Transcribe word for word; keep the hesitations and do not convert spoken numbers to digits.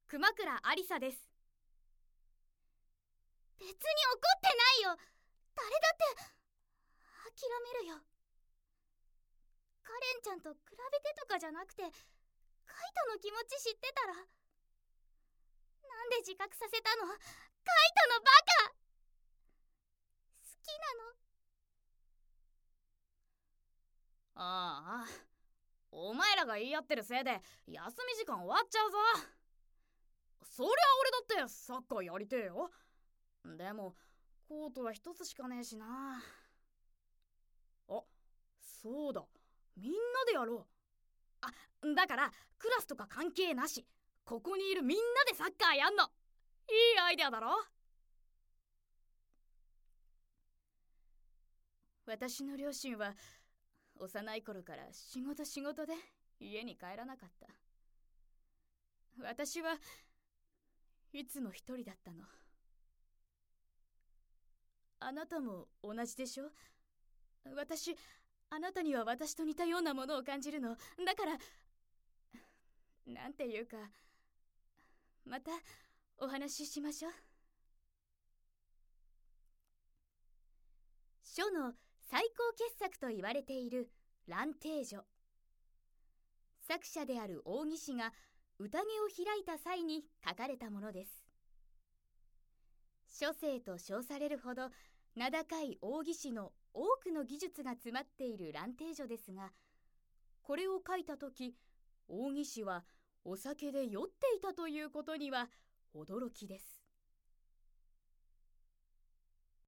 熊倉ありさです。 別に怒ってないよ。誰だって諦めるよ。カレンちゃんと比べてとかじゃなくて、カイトの気持ち知ってたら。なんで自覚させたの？カイトのバカ！好きなの？ああ、お前らが言い合ってるせいで休み時間終わっちゃうぞ。そりゃ俺だってサッカーやりてえよ。でもコートは一つしかねえしな。あ、そうだ、みんなでやろう。あ、だからクラスとか関係なし、ここにいるみんなでサッカーやんの。いいアイデアだろ。私の両親は幼い頃から仕事仕事で家に帰らなかった。私はいつも一人だったの。あなたも同じでしょ？私、あなたには私と似たようなものを感じるの。だから、なんていうか、またお話ししましょう。書の最高傑作と言われている蘭亭序。作者である大木氏が宴を開いた際に書かれたものです。書聖と称されるほど名高い大木氏の多くの技術が詰まっている蘭亭序ですが、これを書いたとき、大木氏はお酒で酔っていたということには驚きです。